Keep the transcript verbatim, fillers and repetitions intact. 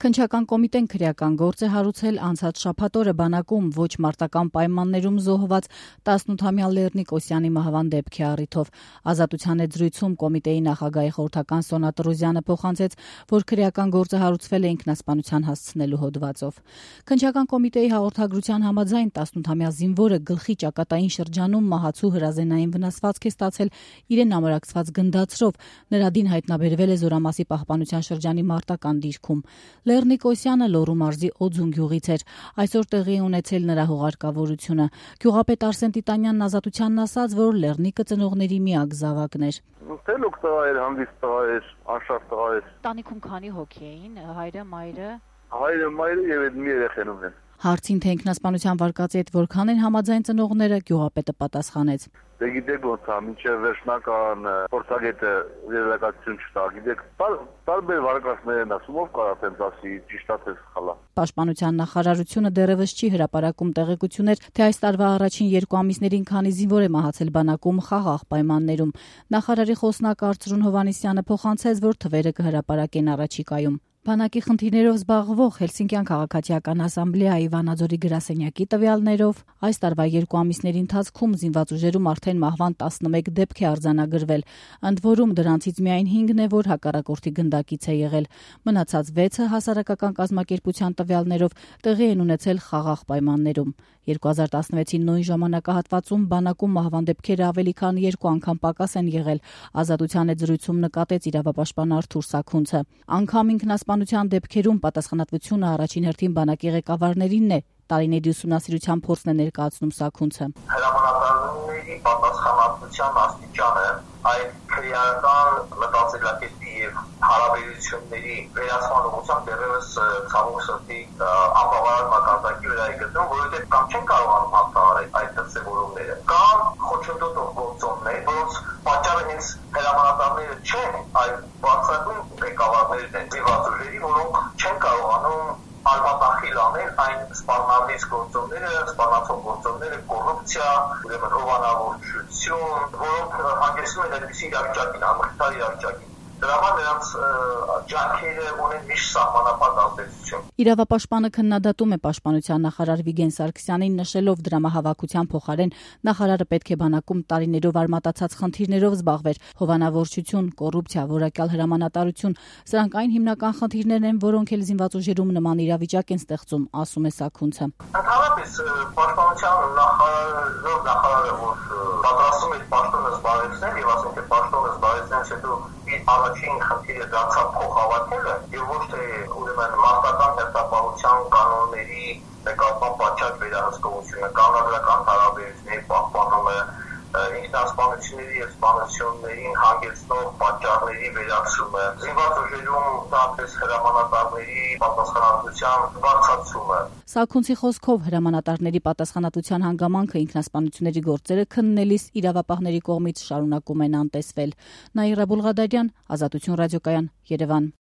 Քննչական կոմիտեն քրեական գործ է հարուցել անցած շաբաթ օրը բանակում ոչ մարտական պայմաններում զոհված տասնութամյա Լեռնիկ Օսյանի մահվան դեպքի առիթով։ Ազատության հետ զրույցում կոմիտեի նախագահի խորհրդական Սոնա Տրուզյանը փոխանցեց, որ քրեական գործը հարուցվել է ինքնասպանության հասցնելու հոդվածով։ Քննչական կոմիտեի հաղորդագրության համաձայն տասնութամյա զինվորը գլխի ճակատային շրջանում մահացու հրազենային վնասվածք է ստացել իրեն ամրակցված գնդացրով։ Նրա դին հայտնաբերվել է Զորամասի պահպանության շրջանի մարտական դիրքում։ Լեռնիկ Օսյանը Լոռու մարզի Օձուն գյուղից էր։ Այսօր տեղի ունեցել նրա հուղարկավորությունը։ Գյուղապետ Արսեն Տիտանյանն Ազատությանն ասաց, որ Լեռնիկը ծնողների միակ զավակն էր։ Տելուկ տղա էր, հանդիստ տղա էր, անշարժ տղա էր։ Տանիքում քանի հոգի էին, հայրը, մայրը։ Հայրը, մայրը եւ այդ մի երեխեն ունեն։ Հարցին, թե ինքնասպանության վարկածի հետ որքան են համաձայն ծնողները, գյուղապետը պատասխանեց. Դե գիտեք ոնց է, մինչև վերջնական փորձագետը վերլակացություն չտա, գիտեք, տարբեր վարկածներ են ասում, ով կարող տենց ասի, ճիշտ է թե սխալ է։ Պաշտպանության նախարարությունը դեռևս չի հրապարակում տեղեկություններ, թե այս տարվա առաջին երկու ամիսներին քանի զինվոր է մահացել բանակում խաղաղ պայմաններում։ Նախարարի խոսնակ Արծրուն Հովհաննիսյանը փոխանցեց, որ թվերը կհրապարակեն առաջիկայում։ Բանակի խնդիրներով զբաղվող Հելսինկյան քաղաքացիական ասամբլեայի Վանաձորի գրասենյակի տվյալներով այս տարվա երկու ամիսների ընթացքում զինված ուժերում արդեն մահվան տասնմեկ դեպք է արձանագրվել, ընդ որում դրանցից միայն հինգն է, որ հակառակորդի գնդակից է եղել։ Մնացած վեցը հասարակական կազմակերպության տվյալներով տեղի են ունեցել խաղաղ պայմաններում։ երկու հազար տասնվեցի նույն ժամանակահատվածում բանակում մահվան դեպքերը ավելի քան երկու անգամ պակաս են եղել։ Ազատության հետ զրույցում նկատեց իրավապաշտպան Արթուր Սաքունցը։ Անգամ ինքնասպանության դեպքերում պատասխանատվությունը առաջին հերթին բանակի ղեկավարներինն է։ Տարիների ուսումնասիրության փորձն է ներկայացնում Սաքունցը։ Հրամանատարների պատասխանատվության աստիճանը այդ քրեական մտածելակերպի եւ հարաբերությունների վերացման ուղղությամբ դեռևս ցավոք սրտի անբավարար մակարդակի վրա է գտնվում, որովհետեւ կամ չեն կարողանում հաղթահարել այդ դրսևորումները, կամ խոչընդոտող գործոններ, որոնց պատճառը հենց հրամանատարները չեն, այլ բարձրագույն ղեկավարներն են, զինված ուժերի, որոնք չեն կարողանում արմատախիլ անել այն սպառնալից գործոնները, սպառնացող գործոնները, կոռուպցիա, ուրեմն հովանավորչություն, որոնք հանգեցնում են այդպիսի իրավիճակին, անմխիթար իրավիճակին։ Դրա համար նրանց ջանքերը ունեն միշտ սահմանափակ ազդեցություն։ Իրավապաշտպանը քննադատում է պաշտպանության նախարար Վիգեն Սարգսյանին, նշելով դրամահավաքության փոխարեն նախարարը պետք է բանակում տարիներով արմատացած խնդիրներով զբաղվեր՝ հովանավորչություն, կոռուպցիա, որակյալ հրամանատարություն։ Սրանք այն հիմնական խնդիրներն են, որոնք էլ զինված ուժերում նման իրավիճակ են ստեղծում, ասում է Սաքունցը։ Ընդհանրապես պաշտպանության նախարարը, նախարարը որ պատրաստում է պաշտոնը զբաղեցնել եւ ասենք թե պաշտոնը զբաղեցնելուց հետո առաջին խնդիրը դարձավ փոխհավաքելը եւ ոչ թե ուրեմն մարտական հերթապահության կանոնների նկատմամբ պատշաճ վերահսկողությունը, կանոնադրական հարաբերությունների պահպանումը, ինքնասպանությունների եւ սպանություններին հանգեցնող պատճառների վերացումը, զինված ուժերում դարձած հրամանատարների պատասխանատվության բարձրացումը։ Սաքունցի խոսքով հրամանատարների պատասխանատվության հանգամանքը ինքնասպանությունների գործերը քննելիս իրավապահների կողմից շարունակում են անտեսվել։ Նաիրա Բուլղադարյան, Ազատություն ռադիոկայան, Երևան։